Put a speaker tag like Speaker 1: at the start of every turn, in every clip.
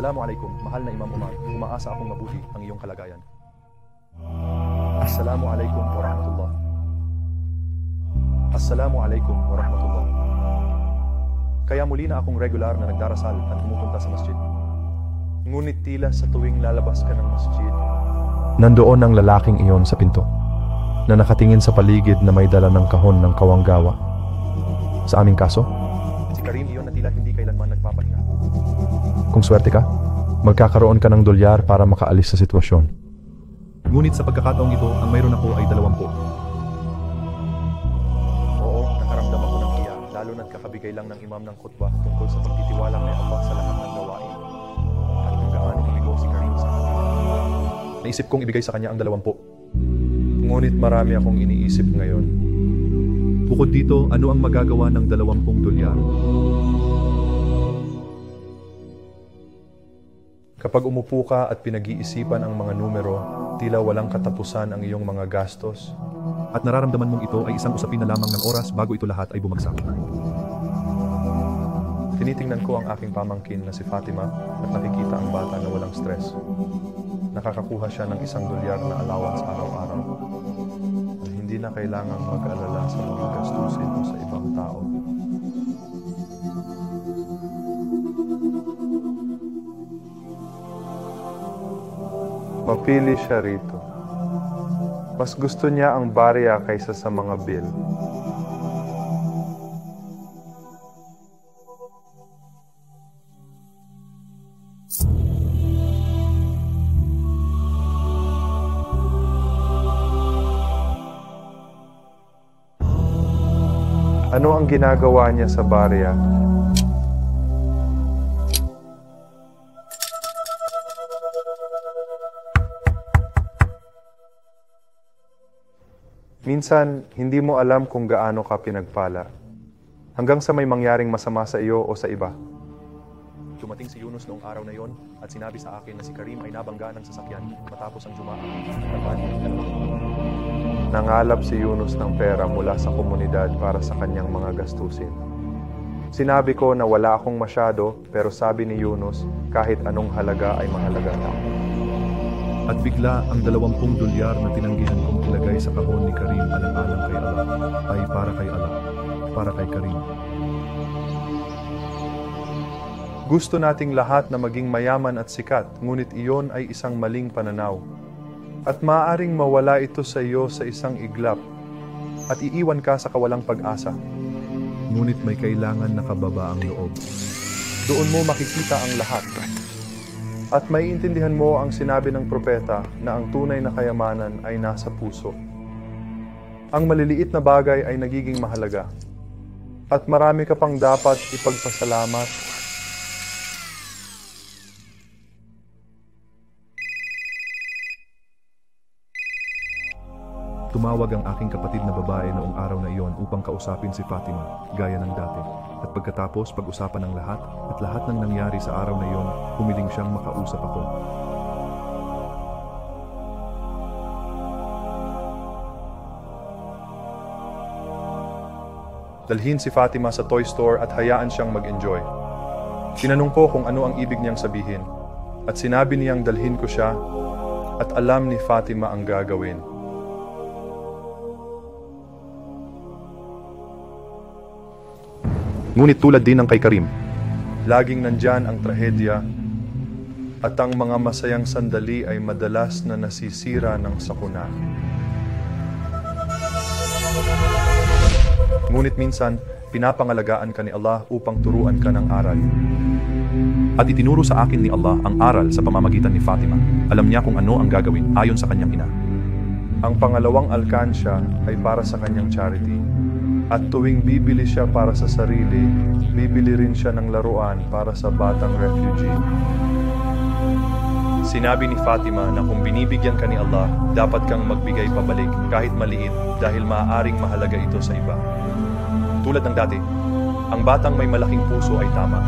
Speaker 1: Assalamualaikum, mahal na Imam Umar. Umaasa akong mabuti ang iyong kalagayan. Assalamualaikum warahmatullah. Assalamualaikum warahmatullah. Kaya muli na akong regular na nagdarasal at pumupunta sa masjid. Ngunit tila sa tuwing lalabas ka ng masjid, nandoon ang lalaking iyon sa pinto, na nakatingin sa paligid na may dala ng kahon ng kawanggawa. Sa aming kaso, si Karim iyon na tila hindi kailanman nagpapahinga. Kung swerte ka, magkakaroon ka ng dolyar para makaalis sa sitwasyon. Ngunit sa pagkakataong ito, ang mayroon ako ay 20. Oo, nakaramdam ako ng hiya, lalo na't kakabigay lang ng imam ng khutbah tungkol sa pagtitiwala kay Allah sa lahat ng gawain. At kung gaano kumigo si Karim sa akin. Naisip kong ibigay sa kanya ang 20. Ngunit marami akong iniisip ngayon. Bukod dito, ano ang magagawa ng 20 dolyar? Kapag umupo ka at pinag-iisipan ang mga numero, tila walang katapusan ang iyong mga gastos. At nararamdaman mong ito ay isang usapin na lamang ng oras bago ito lahat ay bumagsak. Tinitingnan ko ang aking pamangkin na si Fatima at nakikita ang bata na walang stress. Nakakakuha siya ng $1 dolyar na allowance araw-araw. Hindi na kailangang mag-alala sa mga gastusin o sa ibang tao. Mapili siya rito. Mas gusto niya ang barya kaysa sa mga bill. Ano ang ginagawa niya sa barya? Minsan, hindi mo alam kung gaano ka pinagpala. Hanggang sa may mangyaring masama sa iyo o sa iba. Dumating si Yunus noong araw na yon at sinabi sa akin na si Karim ay nabangga ng sasakyan matapos ang Jumaa. Nangalap si Yunus ng pera mula sa komunidad para sa kanyang mga gastusin. Sinabi ko na wala akong masyado, pero sabi ni Yunus, kahit anong halaga ay mahalaga na. At bigla ang 20 dolyar na tinanggihan kong ilagay sa kahon ni Karim alang-alang kay Allah ay para kay Allah, para kay Karim. Gusto nating lahat na maging mayaman at sikat, ngunit iyon ay isang maling pananaw. At maaaring mawala ito sa iyo sa isang iglap at iiwan ka sa kawalang pag-asa. Ngunit may kailangan na kababa ang loob. Doon mo makikita ang lahat. At maiintindihan mo ang sinabi ng propeta na ang tunay na kayamanan ay nasa puso. Ang maliliit na bagay ay nagiging mahalaga. At marami ka pang dapat ipagpasalamat. Tumawag ang aking kapatid na babae noong araw na iyon upang kausapin si Fatima, gaya ng dati. At pagkatapos pag-usapan ng lahat at lahat ng nangyari sa araw na iyon, humiling siyang makausap ako. Dalhin si Fatima sa toy store at hayaan siyang mag-enjoy. Tinanong ko kung ano ang ibig niyang sabihin at sinabi niyang dalhin ko siya at alam ni Fatima ang gagawin. Ngunit tulad din ng kay Karim, laging nandyan ang trahedya at ang mga masayang sandali ay madalas na nasisira ng sakuna. Ngunit minsan, pinapangalagaan ka ni Allah upang turuan ka ng aral. At itinuro sa akin ni Allah ang aral sa pamamagitan ni Fatima. Alam niya kung ano ang gagawin ayon sa kanyang ina. Ang pangalawang alkansya ay para sa kanyang charity. At tuwing bibili siya para sa sarili, bibili rin siya ng laruan para sa batang refugee. Sinabi ni Fatima na kung binibigyan ka ni Allah, dapat kang magbigay pabalik kahit maliit dahil maaaring mahalaga ito sa iba. Tulad ng dati, ang batang may malaking puso ay tama.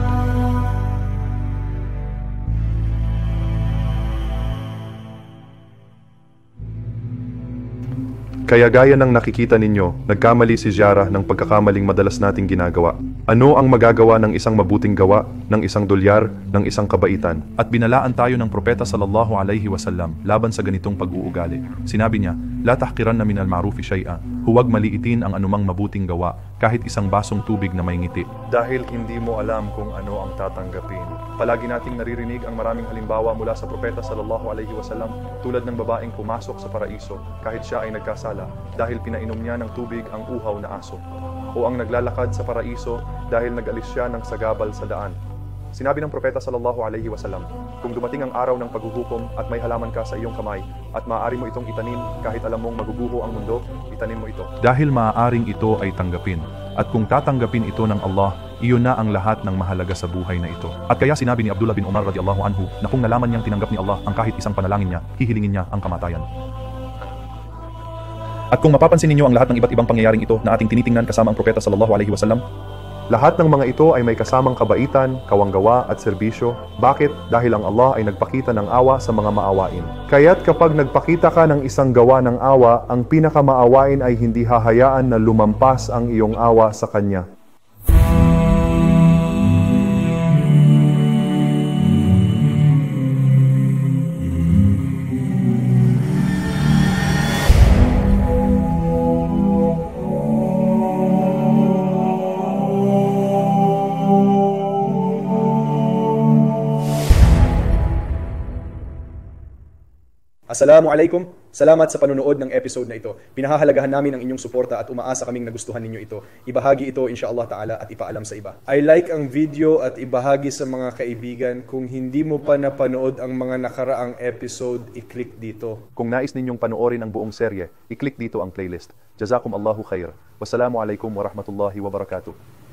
Speaker 1: Kaya gaya ng nakikita ninyo, nagkamali si Zara ng pagkakamaling madalas nating ginagawa. Ano ang magagawa ng isang mabuting gawa, ng isang dolyar, ng isang kabaitan?
Speaker 2: At binalaan tayo ng propeta sallallahu alaihi wasallam laban sa ganitong pag-uugali. Sinabi niya, "La tahqiranna minal ma'rufi shay'a." Huwag maliitin ang anumang mabuting gawa, kahit isang basong tubig na may ngiti.
Speaker 1: Dahil hindi mo alam kung ano ang tatanggapin. Palagi nating naririnig ang maraming halimbawa mula sa propeta sallallahu alaihi wasallam, tulad ng babaeng pumasok sa paraiso kahit siya ay nagkasala dahil pinainom niya ng tubig ang uhaw na aso. O ang naglalakad sa paraiso dahil nag-alis siya ng sagabal sa daan. Sinabi ng propeta sallallahu alaihi wasallam, kung dumating ang araw ng paghuhukom at may halaman ka sa iyong kamay at maaari mo itong itanim kahit alam mong maguguho ang mundo, itanim mo ito.
Speaker 2: Dahil maaaring ito ay tanggapin. At kung tatanggapin ito ng Allah, iyon na ang lahat ng mahalaga sa buhay na ito. At kaya sinabi ni Abdullah bin Umar radiyallahu anhu na kung nalaman niyang tinanggap ni Allah ang kahit isang panalangin niya, hihilingin niya ang kamatayan. At kung mapapansin ninyo ang lahat ng iba't ibang pangyayaring ito na ating tinitingnan kasama ang propeta sallallahu alaihi wasallam,
Speaker 1: lahat ng mga ito ay may kasamang kabaitan, kawanggawa at serbisyo. Bakit? Dahil ang Allah ay nagpakita ng awa sa mga maawain. Kaya't kapag nagpakita ka ng isang gawa ng awa, ang pinakamaawain ay hindi hahayaan na lumampas ang iyong awa sa Kanya.
Speaker 3: Assalamualaikum. Salamat sa panunood ng episode na ito. Pinahahalagahan namin ang inyong suporta at umaasa kaming nagustuhan ninyo ito. Ibahagi ito insyaAllah ta'ala at ipaalam sa iba. I-like ang video at ibahagi sa mga kaibigan. Kung hindi mo pa napanood ang mga nakaraang episode, i-click dito.
Speaker 1: Kung nais ninyong panoorin ang buong serye, i-click dito ang playlist. Jazakum Allahu khair. Wassalamualaikum warahmatullahi wabarakatuh.